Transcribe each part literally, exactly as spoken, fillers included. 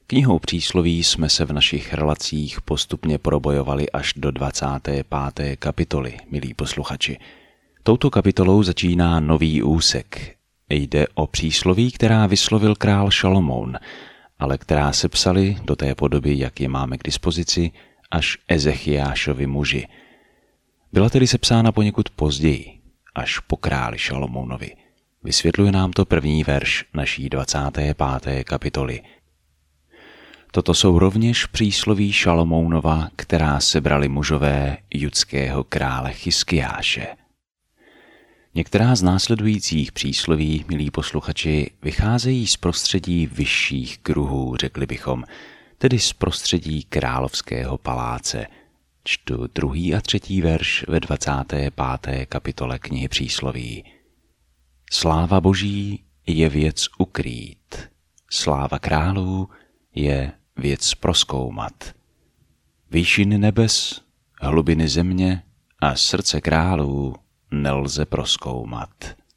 Knihou Přísloví jsme se v našich relacích postupně probojovali až do dvacáté páté kapitoly, milí posluchači. Touto kapitolou začíná nový úsek. Jde o přísloví, která vyslovil král Šalomoun, ale která se psali do té podoby, jak je máme k dispozici, až Ezechiášovi muži. Byla tedy sepsána poněkud později, až po králi Šalomounovi. Vysvětluje nám to první verš naší dvacáté páté kapitoly. Toto jsou rovněž přísloví Šalomounova, která sebrali mužové judského krále Chiskiáše. Některá z následujících přísloví, milí posluchači, vycházejí z prostředí vyšších kruhů, řekli bychom, tedy z prostředí královského paláce. Čtu druhý a třetí verš ve dvacáté páté kapitole knihy Přísloví. Sláva Boží je věc ukrýt, sláva králů je věc prozkoumat. Výšiny nebes, hlubiny země a srdce králů nelze prozkoumat.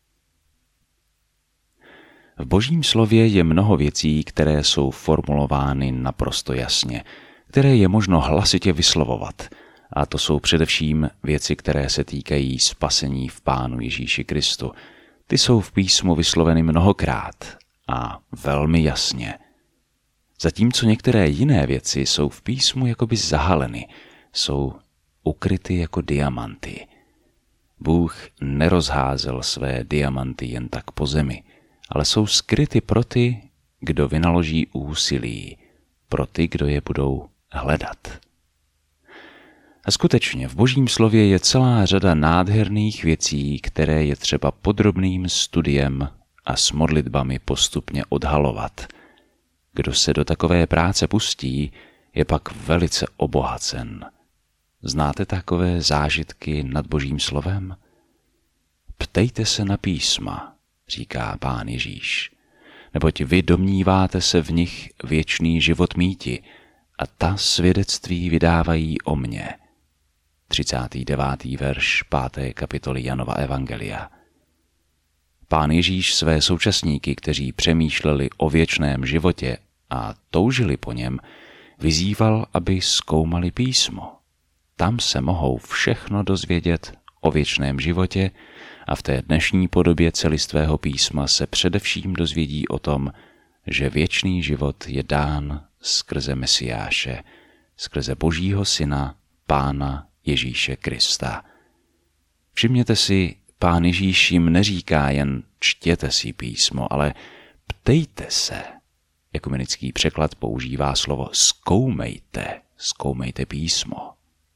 V Božím slově je mnoho věcí, které jsou formulovány naprosto jasně, které je možno hlasitě vyslovovat, a to jsou především věci, které se týkají spasení v Pánu Ježíši Kristu. Ty jsou v písmu vysloveny mnohokrát a velmi jasně. Zatímco některé jiné věci jsou v písmu jakoby zahaleny, jsou ukryty jako diamanty. Bůh nerozházel své diamanty jen tak po zemi, ale jsou skryty pro ty, kdo vynaloží úsilí, pro ty, kdo je budou hledat. A skutečně v Božím slově je celá řada nádherných věcí, které je třeba podrobným studiem a s modlitbami postupně odhalovat. Kdo se do takové práce pustí, je pak velice obohacen. Znáte takové zážitky nad Božím slovem? Ptejte se na písma, říká Pán Ježíš, neboť vy domníváte se v nich věčný život míti a ta svědectví vydávají o mně. třicátý devátý verš páté kapitoly Janova evangelia. Pán Ježíš své současníky, kteří přemýšleli o věčném životě a toužili po něm, vyzýval, aby zkoumali písmo. Tam se mohou všechno dozvědět o věčném životě a v té dnešní podobě celistvého písma se především dozvědí o tom, že věčný život je dán skrze Mesiáše, skrze Božího Syna, Pána Ježíše Krista. Všimněte si, Pán Ježíš jim neříká jen čtěte si písmo, ale ptejte se. Ekumenický překlad používá slovo zkoumejte, zkoumejte písmo.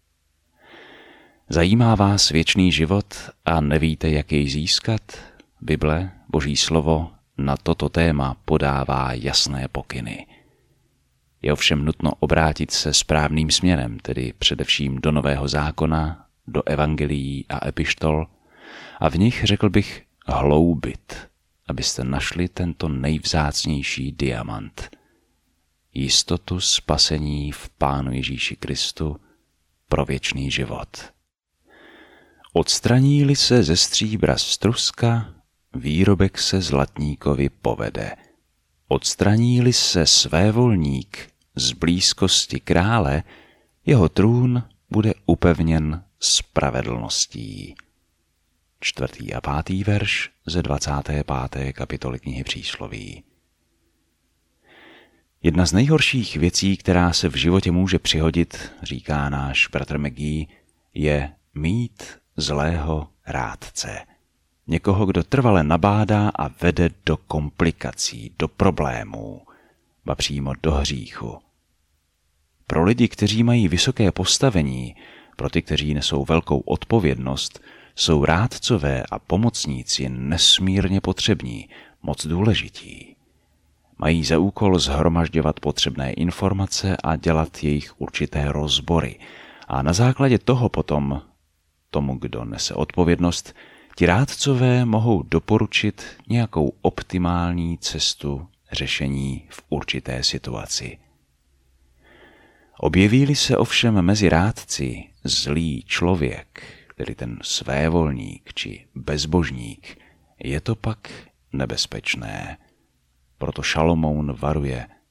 Zajímá vás věčný život a nevíte, jak jej získat? Bible, Boží slovo, na toto téma podává jasné pokyny. Je ovšem nutno obrátit se správným směrem, tedy především do Nového zákona, do evangelií a epištol, a v nich, řekl bych, hloubit, abyste našli tento nejvzácnější diamant. Jistotu spasení v Pánu Ježíši Kristu pro věčný život. Odstraní-li se ze stříbra struska, výrobek se zlatníkovi povede. Odstraní-li se svévolník z blízkosti krále, jeho trůn bude upevněn spravedlností. Čtvrtý a pátý verš ze dvacáté páté kapitoly knihy Přísloví. Jedna z nejhorších věcí, která se v životě může přihodit, říká náš bratr McGee, je mít zlého rádce. Někoho, kdo trvale nabádá a vede do komplikací, do problémů, ba přímo do hříchu. Pro lidi, kteří mají vysoké postavení, pro ty, kteří nesou velkou odpovědnost, jsou rádcové a pomocníci nesmírně potřební, moc důležití. Mají za úkol shromažďovat potřebné informace a dělat jejich určité rozbory. A na základě toho potom tomu, kdo nese odpovědnost, ti rádcové mohou doporučit nějakou optimální cestu řešení v určité situaci. Objeví-li se ovšem mezi rádci zlý člověk, tedy ten svévolník či bezbožník, je to pak nebezpečné. Proto Šalomoun varuje: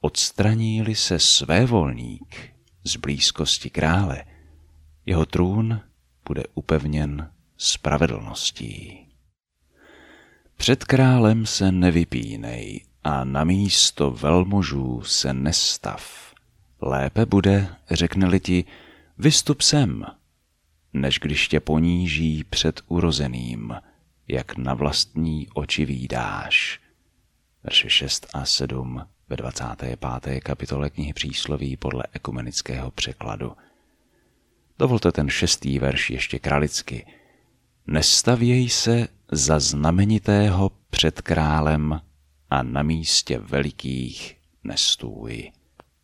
odstraní-li se svévolník z blízkosti krále, jeho trůn bude upevněn spravedlností. Před králem se nevypínej a na místo velmožů se nestav. Lépe bude, řekne-li ti, vystup sem, než když tě poníží před urozeným, jak na vlastní oči vídáš. Verše šest a sedm ve dvacáté páté kapitole knihy Přísloví podle ekumenického překladu. Dovolte ten šestý verš ještě kralicky. Nestavěj se za znamenitého před králem a na místě velikých nestůj.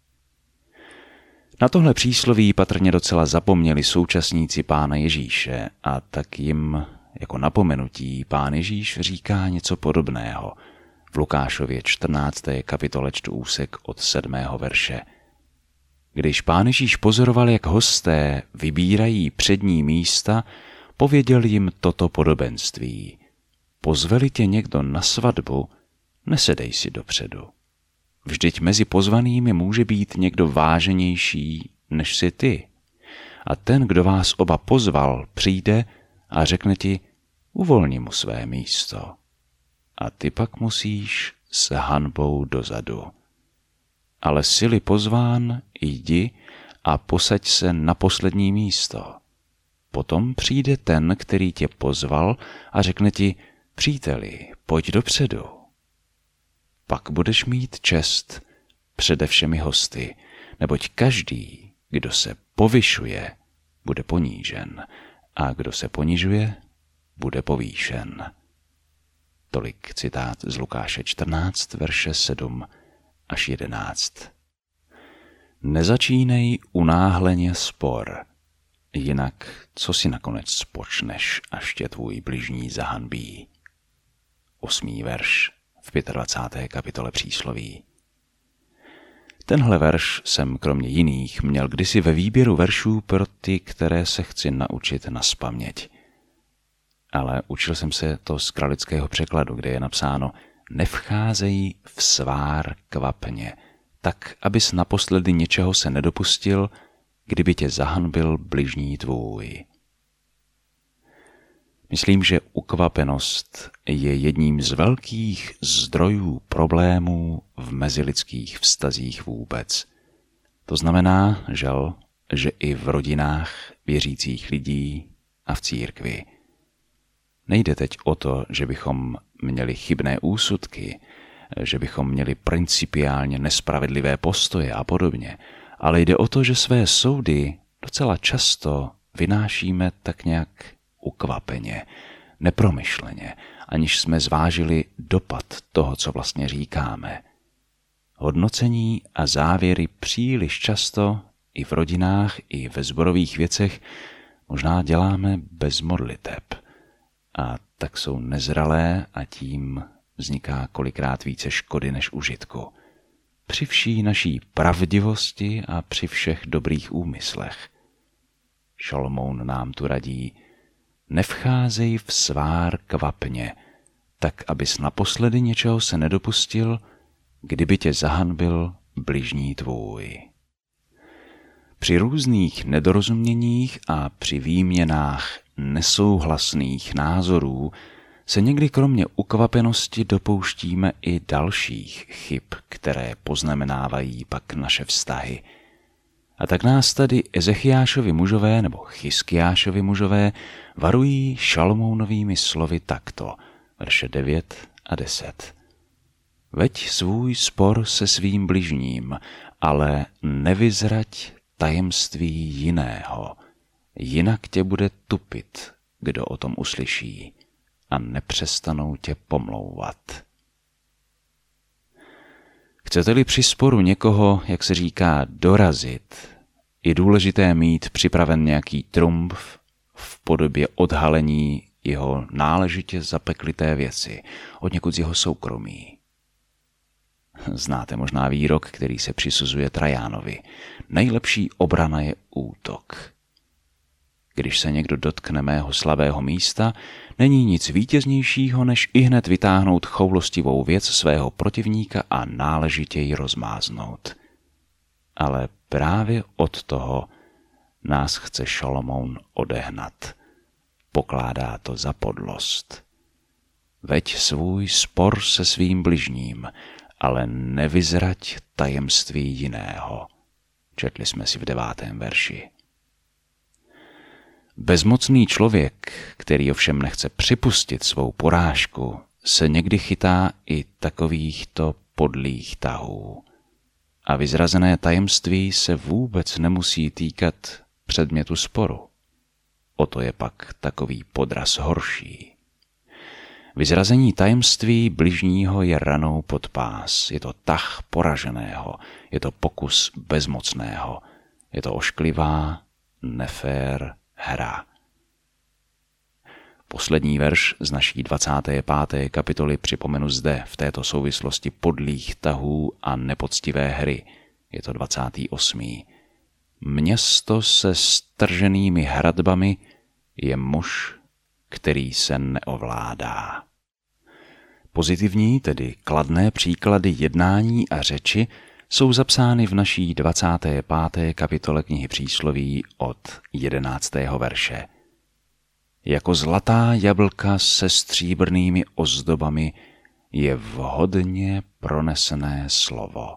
Na tohle přísloví patrně docela zapomněli současníci Pána Ježíše a tak jim jako napomenutí Pán Ježíš říká něco podobného. V Lukášově čtrnácté kapitole čtu úsek od sedmého verše. Když Pán Ježíš pozoroval, jak hosté vybírají přední místa, pověděl jim toto podobenství. Pozve-li tě někdo na svatbu, nesedej si dopředu. Vždyť mezi pozvanými může být někdo váženější než si ty. A ten, kdo vás oba pozval, přijde a řekne ti, uvolni mu své místo. A ty pak musíš s hanbou dozadu. Ale jsi-li pozván, jdi a posaď se na poslední místo. Potom přijde ten, který tě pozval a řekne ti, příteli, pojď dopředu. Pak budeš mít čest přede všemi hosty, neboť každý, kdo se povyšuje, bude ponížen, a kdo se ponižuje, bude povýšen. Tolik citát z Lukáše čtrnáct, verše sedm až jedenáct. Nezačínej unáhleně spor, jinak co si nakonec spočneš, až tě tvůj bližní zahanbí. Osmý verš v dvacáté páté kapitole Přísloví. Tenhle verš jsem kromě jiných měl kdysi ve výběru veršů pro ty, které se chci naučit naspaměť. Ale učil jsem se to z kralického překladu, kde je napsáno nevcházej v svár kvapně, tak, abys naposledy něčeho se nedopustil, kdyby tě zahanbil bližní tvůj. Myslím, že ukvapenost je jedním z velkých zdrojů problémů v mezilidských vztazích vůbec. To znamená, žel, že i v rodinách věřících lidí a v církvi. Nejde teď o to, že bychom měli chybné úsudky, že bychom měli principiálně nespravedlivé postoje a podobně, ale jde o to, že své soudy docela často vynášíme tak nějak ukvapeně, nepromyšleně, aniž jsme zvážili dopad toho, co vlastně říkáme. Hodnocení a závěry příliš často i v rodinách, i ve sborových věcech možná děláme bez modliteb. A tak jsou nezralé a tím vzniká kolikrát více škody než užitku. Při vší naší pravdivosti a při všech dobrých úmyslech. Šalomoun nám tu radí, nevcházej v svár kvapně, tak abys naposledy něčeho se nedopustil, kdyby tě zahanbil bližní tvůj. Při různých nedorozuměních a při výměnách nesouhlasných názorů se někdy kromě ukvapenosti dopouštíme i dalších chyb, které poznamenávají pak naše vztahy. A tak nás tady Ezechiášovi mužové nebo Chyskiášovi mužové varují Šalomounovými slovy takto, verše devět a deset. Veď svůj spor se svým bližním, ale nevyzrať tajemství jiného, jinak tě bude tupit, kdo o tom uslyší, a nepřestanou tě pomlouvat. Chcete-li při sporu někoho, jak se říká, dorazit, je důležité mít připraven nějaký trumf v podobě odhalení jeho náležitě zapeklité věci, od někud z jeho soukromí. Znáte možná výrok, který se přisuzuje Trajánovi. Nejlepší obrana je útok. Když se někdo dotkne mého slabého místa, není nic vítěznějšího, než ihned vytáhnout choulostivou věc svého protivníka a náležitě ji rozmáznout. Ale právě od toho nás chce Šalomoun odehnat. Pokládá to za podlost. Veď svůj spor se svým bližním, ale nevyzrať tajemství jiného. Četli jsme si v devátém verši. Bezmocný člověk, který ovšem nechce připustit svou porážku, se někdy chytá i takovýchto podlých tahů. A vyzrazené tajemství se vůbec nemusí týkat předmětu sporu. O to je pak takový podraz horší. Vyzrazení tajemství bližního je ranou pod pás. Je to tah poraženého, je to pokus bezmocného, je to ošklivá, nefér hra. Poslední verš z naší dvacáté páté kapitoly připomenu zde v této souvislosti podlých tahů a nepoctivé hry. Je to dvacátý osmý Město se strženými hradbami je muž, který se neovládá. Pozitivní, tedy kladné příklady jednání a řeči jsou zapsány v naší dvacáté páté kapitole knihy Přísloví od jedenáctého verše. Jako zlatá jablka se stříbrnými ozdobami je vhodně pronesené slovo.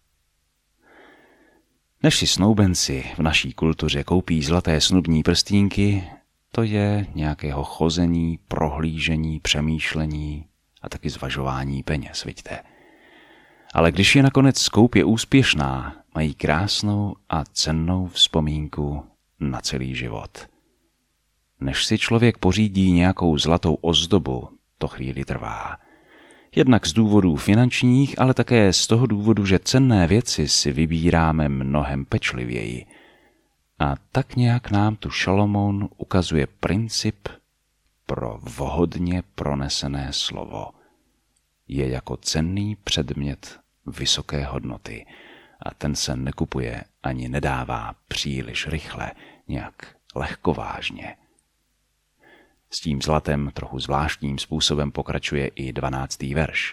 Než si snoubenci v naší kultuře koupí zlaté snubní prstínky, to je nějakého chození, prohlížení, přemýšlení a taky zvažování peněz, vidíte. Ale když je nakonec skoupě úspěšná, mají krásnou a cennou vzpomínku na celý život. Než si člověk pořídí nějakou zlatou ozdobu, to chvíli trvá. Jednak z důvodů finančních, ale také z toho důvodu, že cenné věci si vybíráme mnohem pečlivěji. A tak nějak nám tu Šalomoun ukazuje princip pro vhodně pronesené slovo. Je jako cenný předmět vysoké hodnoty a ten se nekupuje ani nedává příliš rychle, nějak lehkovážně. S tím zlatem trochu zvláštním způsobem pokračuje i dvanáctý verš.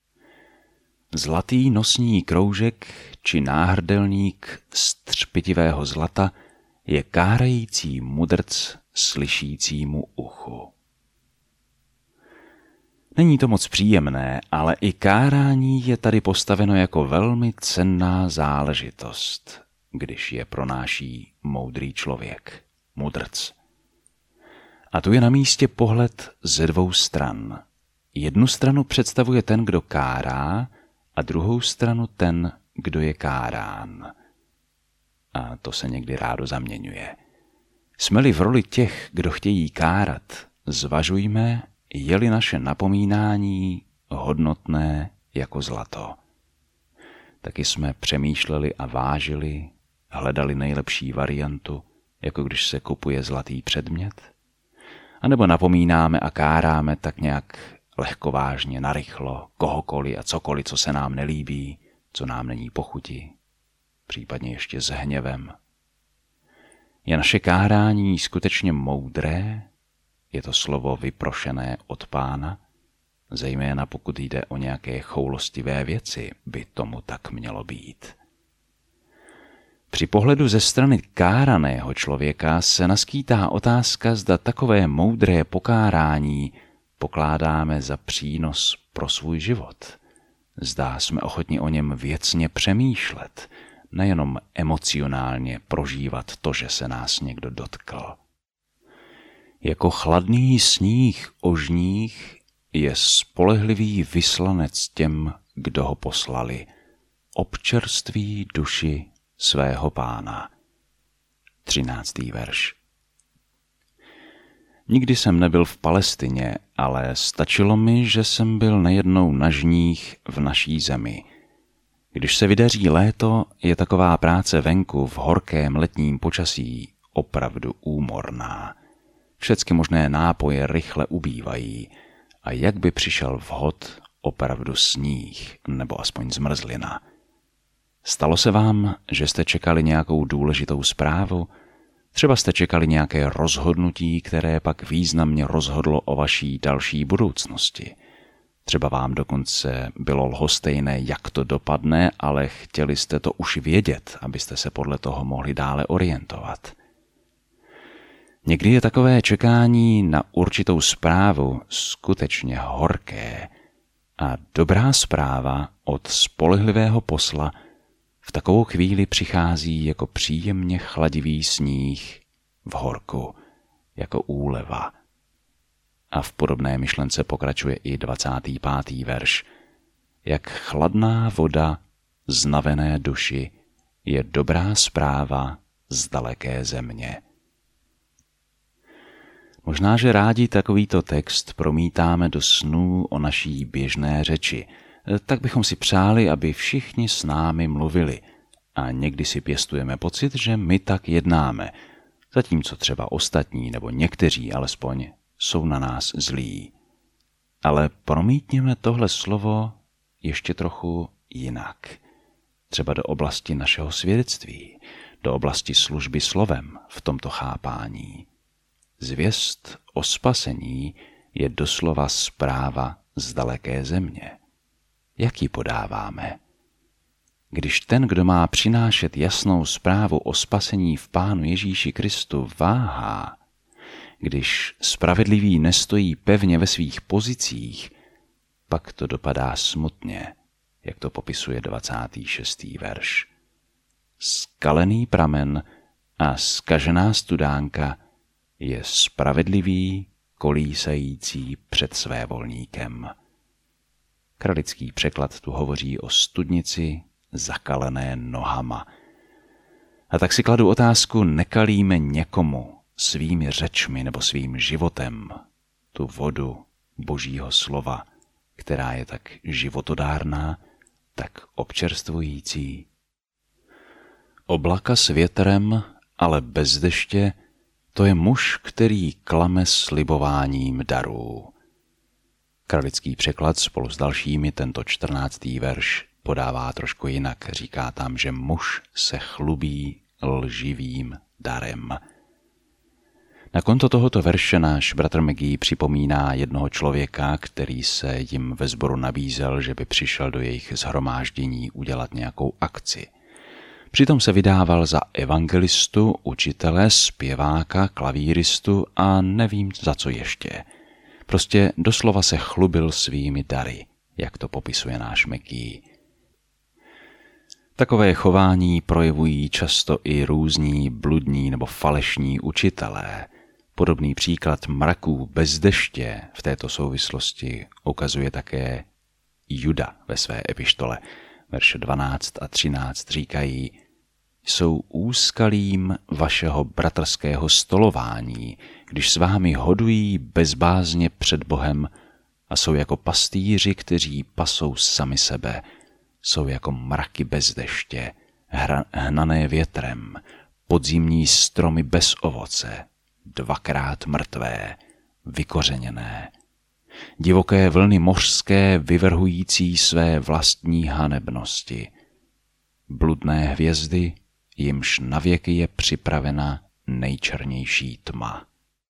Zlatý nosní kroužek či náhrdelník z třpitivého zlata je kárající mudrc slyšícímu uchu. Není to moc příjemné, ale i kárání je tady postaveno jako velmi cenná záležitost, když je pronáší moudrý člověk, mudrc. A tu je na místě pohled ze dvou stran. Jednu stranu představuje ten, kdo kárá, a druhou stranu ten, kdo je kárán. A to se někdy rádo zaměňuje. Jsme-li v roli těch, kdo chtějí kárat, zvažujme, je-li naše napomínání hodnotné jako zlato. Taky jsme přemýšleli a vážili, hledali nejlepší variantu, jako když se kupuje zlatý předmět? A nebo napomínáme a káráme tak nějak lehkovážně, narychlo, kohokoliv a cokoliv, co se nám nelíbí, co nám není po chuti, případně ještě s hněvem. Je naše kárání skutečně moudré? Je to slovo vyprošené od Pána? Zejména pokud jde o nějaké choulostivé věci, by tomu tak mělo být. Při pohledu ze strany káraného člověka se naskýtá otázka, zda takové moudré pokárání pokládáme za přínos pro svůj život. Zda jsme ochotni o něm věcně přemýšlet, nejenom emocionálně prožívat to, že se nás někdo dotkl. Jako chladný sníh ožních je spolehlivý vyslanec těm, kdo ho poslali, občerství duši svého Pána. třináctý verš. Nikdy jsem nebyl v Palestině, ale stačilo mi, že jsem byl nejednou na žních v naší zemi. Když se vydaří léto, je taková práce venku v horkém letním počasí opravdu úmorná. Všecky možné nápoje rychle ubývají a jak by přišel vhod opravdu sníh nebo aspoň zmrzlina. Stalo se vám, že jste čekali nějakou důležitou zprávu? Třeba jste čekali nějaké rozhodnutí, které pak významně rozhodlo o vaší další budoucnosti. Třeba vám dokonce bylo lhostejné, jak to dopadne, ale chtěli jste to už vědět, abyste se podle toho mohli dále orientovat. Někdy je takové čekání na určitou zprávu skutečně horké a dobrá zpráva od spolehlivého posla v takovou chvíli přichází jako příjemně chladivý sníh v horku, jako úleva. A v podobné myšlence pokračuje i dvacátý pátý verš. Jak chladná voda z navené duši je dobrá zpráva z daleké země. Možná, že rádi takovýto text promítáme do snů o naší běžné řeči. Tak bychom si přáli, aby všichni s námi mluvili. A někdy si pěstujeme pocit, že my tak jednáme, zatímco třeba ostatní nebo někteří alespoň jsou na nás zlí. Ale promítněme tohle slovo ještě trochu jinak. Třeba do oblasti našeho svědectví, do oblasti služby slovem v tomto chápání. Zvěst o spasení je doslova zpráva z daleké země. Jak ji podáváme? Když ten, kdo má přinášet jasnou zprávu o spasení v Pánu Ježíši Kristu, váhá, když spravedlivý nestojí pevně ve svých pozicích, pak to dopadá smutně, jak to popisuje dvacátý šestý verš. Skalený pramen a zkažená studánka je spravedlivý, kolísající před svévolníkem. Kralický překlad tu hovoří o studnici zakalené nohama. A tak si kladu otázku, nekalíme někomu svými řečmi nebo svým životem tu vodu Božího slova, která je tak životodárná, tak občerstvující. Oblaka s větrem, ale bez deště, to je muž, který klame slibováním darů. Kralický překlad spolu s dalšími tento čtrnáctý verš podává trošku jinak. Říká tam, že muž se chlubí lživým darem. Na konto tohoto verše náš bratr McGee připomíná jednoho člověka, který se jim ve sboru nabízel, že by přišel do jejich shromáždění udělat nějakou akci. Přitom se vydával za evangelistu, učitele, zpěváka, klavíristu a nevím za co ještě. Prostě doslova se chlubil svými dary, jak to popisuje náš McGee. Takové chování projevují často i různí bludní nebo falešní učitelé. Podobný příklad mraků bez deště v této souvislosti ukazuje také Juda ve své epištole. Verše dvanáct a třináct říkají: jsou úskalím vašeho bratrského stolování, když s vámi hodují bezbázně před Bohem a jsou jako pastýři, kteří pasou sami sebe, jsou jako mraky bez deště, hra, hnané větrem, podzimní stromy bez ovoce, dvakrát mrtvé, vykořeněné, divoké vlny mořské vyvrhující své vlastní hanebnosti, bludné hvězdy, jimž navěky je připravena nejčernější tma.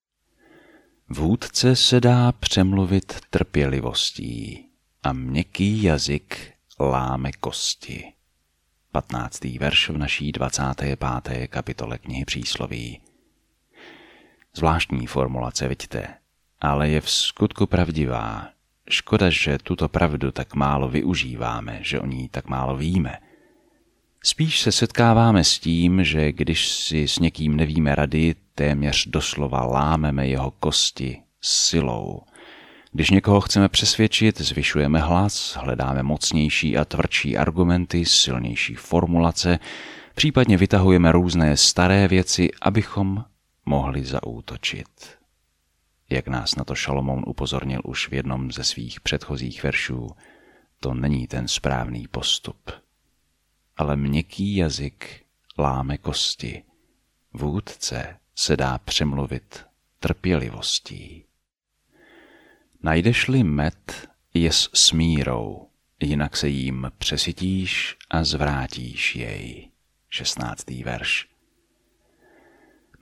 Vůdce se dá přemluvit trpělivostí a měkký jazyk láme kosti. patnáctý verš v naší dvacáté páté kapitole knihy Přísloví. Zvláštní formulace, vidíte, ale je v skutku pravdivá. Škoda, že tuto pravdu tak málo využíváme, že o ní tak málo víme. Spíš se setkáváme s tím, že když si s někým nevíme rady, téměř doslova lámeme jeho kosti silou. Když někoho chceme přesvědčit, zvyšujeme hlas, hledáme mocnější a tvrdší argumenty, silnější formulace, případně vytahujeme různé staré věci, abychom mohli zaútočit. Jak nás na to Šalomoun upozornil už v jednom ze svých předchozích veršů, to není ten správný postup. Ale měkký jazyk láme kosti. Vůdce se dá přemluvit trpělivostí. Najdeš-li med, jes s mírou, jinak se jím přesytíš a zvrátíš jej. šestnáctý verš.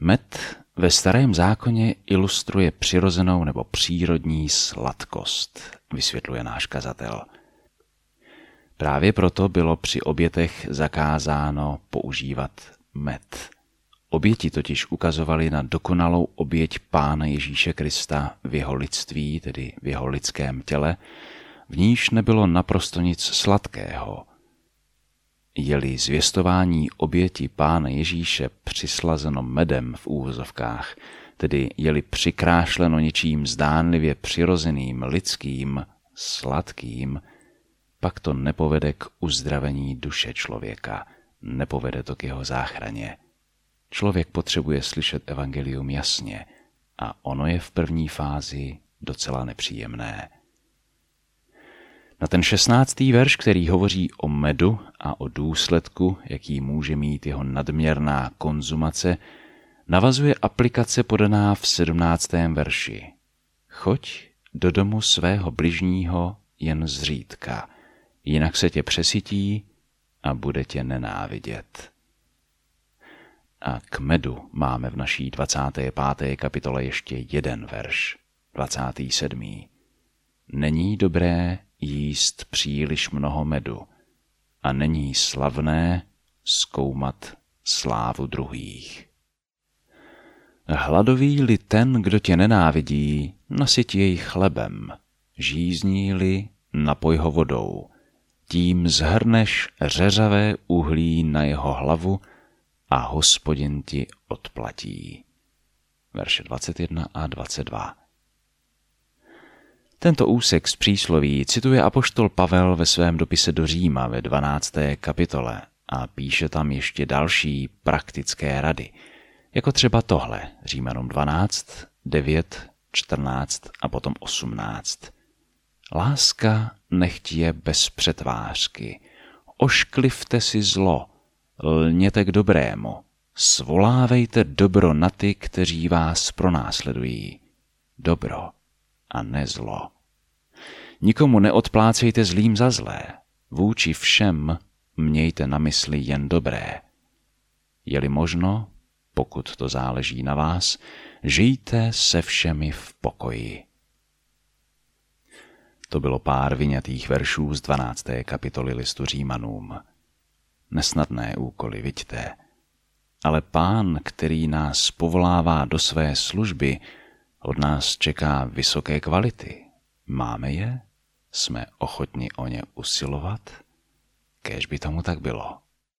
Med ve Starém zákoně ilustruje přirozenou nebo přírodní sladkost, vysvětluje náš kazatel. Právě proto bylo při obětech zakázáno používat med. Oběti totiž ukazovaly na dokonalou oběť Pána Ježíše Krista v jeho lidství, tedy v jeho lidském těle, v níž nebylo naprosto nic sladkého. Je-li zvěstování oběti Pána Ježíše přislazeno medem v úvozovkách, tedy je-li přikrášleno něčím zdánlivě přirozeným, lidským, sladkým, pak to nepovede k uzdravení duše člověka, nepovede to k jeho záchraně. Člověk potřebuje slyšet evangelium jasně a ono je v první fázi docela nepříjemné. Na ten šestnáctý verš, který hovoří o medu a o důsledku, jaký může mít jeho nadměrná konzumace, navazuje aplikace podaná v sedmnáctém verši. Choď do domu svého bližního jen zřídka, jinak se tě přesytí a bude tě nenávidět. A k medu máme v naší dvacáté páté kapitole ještě jeden verš, dvacátý sedmý Není dobré jíst příliš mnoho medu a není slavné zkoumat slávu druhých. Hladový-li ten, kdo tě nenávidí, nasyť jej chlebem, žízní-li, napoj ho vodou, tím zhrneš řeřavé uhlí na jeho hlavu a Hospodin ti odplatí. Verše dvacet jedna a dvacet dva Tento úsek z přísloví cituje apoštol Pavel ve svém dopise do Říma ve dvanácté kapitole a píše tam ještě další praktické rady, jako třeba tohle, Římanům dvanáct, devět, čtrnáct a potom osmnáct. Láska nechť je bez přetvářky, ošklivte si zlo, lněte k dobrému, svolávejte dobro na ty, kteří vás pronásledují. Dobro a ne zlo. Nikomu neodplácejte zlým za zlé, vůči všem mějte na mysli jen dobré. Je-li možno, pokud to záleží na vás, žijte se všemi v pokoji. To bylo pár vyňatých veršů z dvanácté kapitoly listu Římanům. Nesnadné úkoly, viďte. Ale Pán, který nás povolává do své služby, od nás čeká vysoké kvality. Máme je? Jsme ochotni o ně usilovat? Kéž by tomu tak bylo.